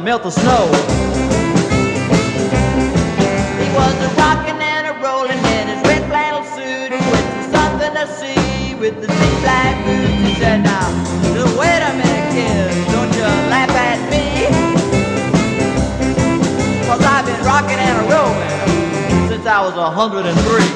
melt the snow. He was a rockin' and a rollin' in his red flannel suit with something to see with the deep black boots. He said, now, just wait a minute, kid, don't you laugh at me, 'cause I've been rockin' and a rollin' since I was 103.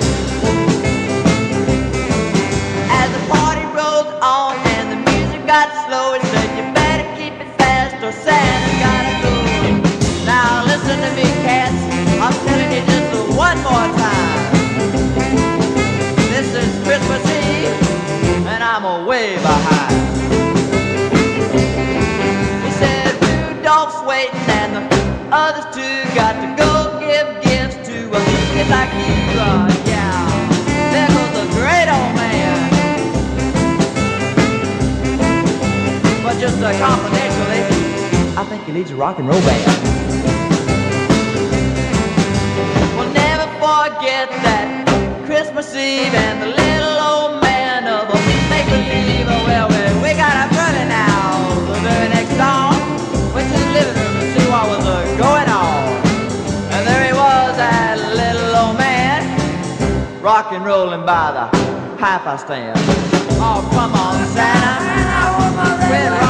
As the party rolled on and the music got slow, he said, you better keep it fast or Santa's gotta go. Now listen to me, cats, I'm telling you just one more time. This is Christmas Eve, and I'm way behind. He said, Rudolph's waiting and the others too got to go give gifts to a kid like you. Yeah, there goes a great old man. But just confidentially, I think he leads a rock and roll band. We'll never forget that Christmas Eve and the little old man of a make-believe. Well, we got a brother now, the very next song. Went to the living room to see what was going on. And there he was, that little old man, rock and rolling by the hi-fi stand. Oh, come on, Santa. Quit